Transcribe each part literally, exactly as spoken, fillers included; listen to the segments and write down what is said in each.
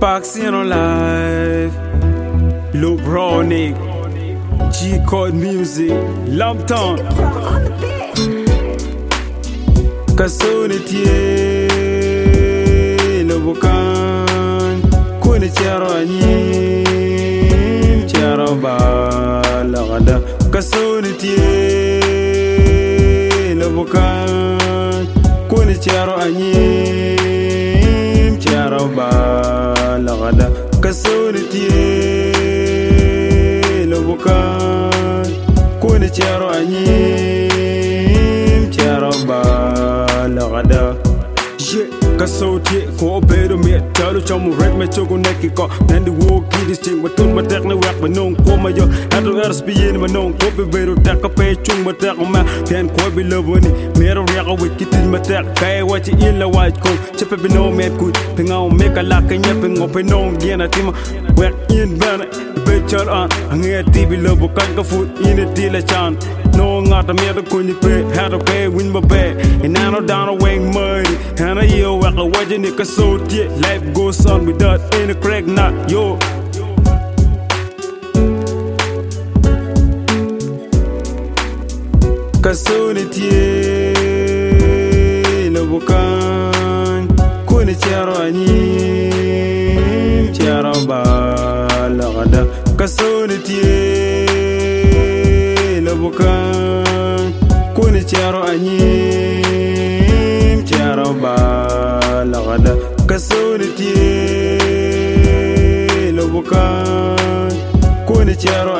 Boxing on live, Luke Browning, G-Code Music, Lumptown, Kasunitie, Lubukan, Kuni Chero Anyim, Chero Balagada, Kasunitie, Lubukan, Kuni Chero Anyim, Chero Balagada, Kasunitie, Lubukan, Kuni Chero Anyim, Chero Balagada. Kasoti ko bedo me talo chamu red me chogo neki ko nandi wo kidis ching matun matek ne wak manong ko mayo hado ers bien manong ko be bedo tak pe chung matek ma ken ko be lovoni mero rega wikitin matek kai wachi illa white ko chepe be no me ku pinga me kala kenya pingo pe no gena tima wak in bana be chal an nge tibi lobo kan ka food in the dealer chan no ngata me ko ni pe hado pe win my bed and I know down away muddy and I yo wak a waje ni kasoti life goes on without any crack not yo Kasunitie Lubukan Kuni Chero Anyim Chero Balagada Kasunitie Lubukan Kuni Chero Anyim Chero Balagada Kasunitie Lubukan Kuni Chero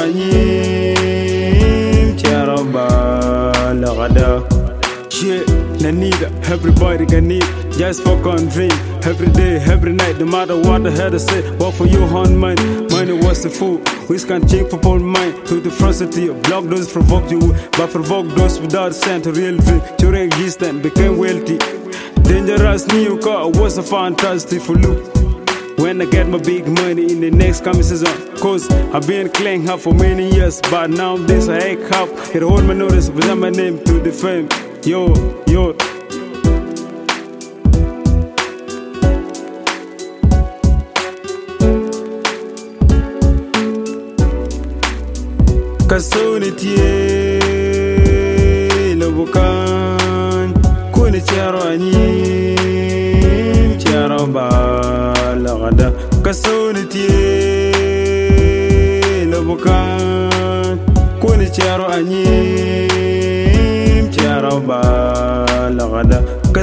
Anyim Chero Balagada. Shit, Nanita, everybody can need just for convene. Every day, every night, no matter what I had to say. Work for you on money, money was the food. We can change for all mind to the front city. Block those provoke you, but provoke those without sense to real thing. To existence became wealthy. Dangerous new car was a fantastic for look. When I get my big money in the next coming season, cause I've been cleaning up for many years, but now this I ache up. It hold my notice, present my name to the fame. Yo, yo. Kasunitie Lubukan Kuni Chero Anyim Chero Balagada Kasunitie Lubukan Kuni Chero Anyim Chero Balagada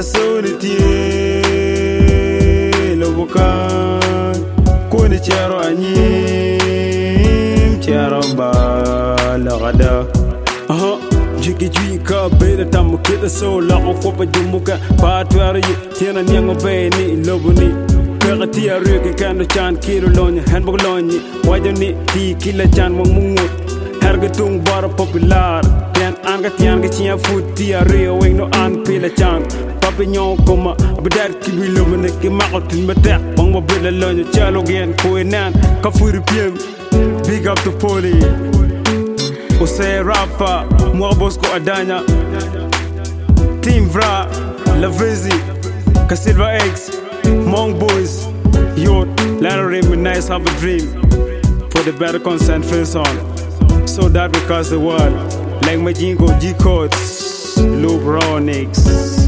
Kasunitie Lubukan Kuni Chero Anyim Chero Balagada. Aha, jiki jika beda tamu kita so la okopa jumuka patwari tiana nyango beni lobuni pera tia reke kando chan kiro lonya handbag lonyi wajoni ti kila chan wang mungut herga tung bara popular tian anga tian ga chia food tia rio weng no an pila chan papi nyon koma abadar kibi lobune ke makotin mata wang mabila lonya chalo gen koenan kafuri piem. Big up to Poli Ose rapper Mwa Bosco Adanya Team Vra Lavizi Kasilva X Monk Boys Youth Larry me nice have a dream for the better consent face on so that we cause the world like my jingo G-Codes Luke Browning.